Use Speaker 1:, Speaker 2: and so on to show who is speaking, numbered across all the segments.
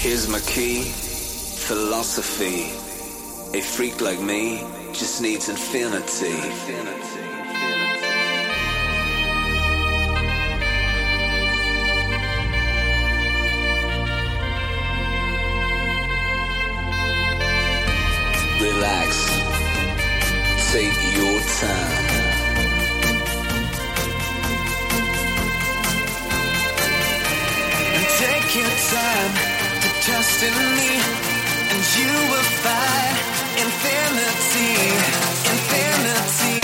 Speaker 1: Here's my key, philosophy. A freak like me just needs infinity. Relax, take your time.
Speaker 2: And take your time to trust in me, and you will find infinity, infinity.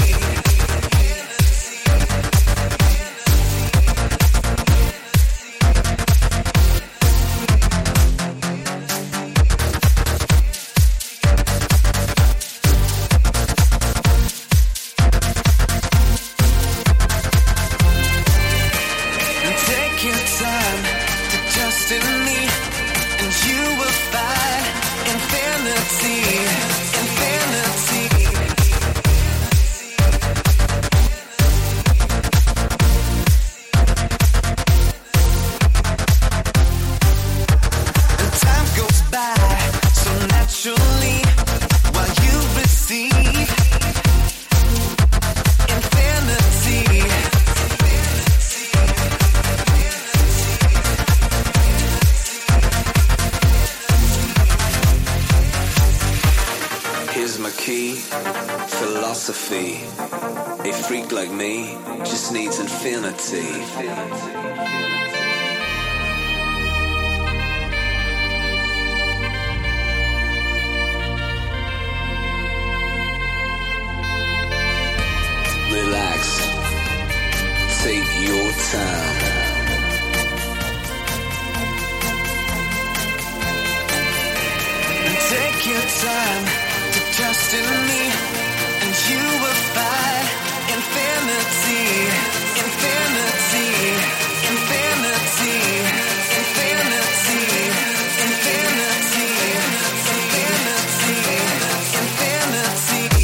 Speaker 1: Philosophy. A freak like me just needs infinity. Relax, take your time.
Speaker 2: And take your time to trust in me, and you will find infinity, infinity, infinity, infinity, infinity, infinity,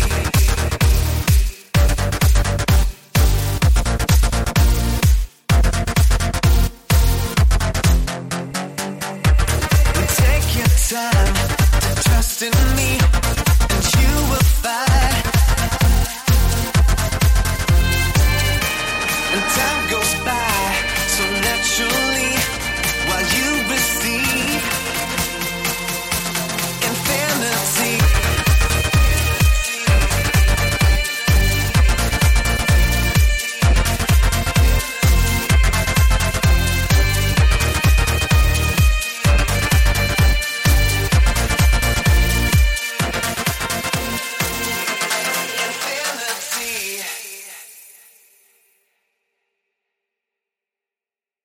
Speaker 2: infinity. Take your time to trust in me,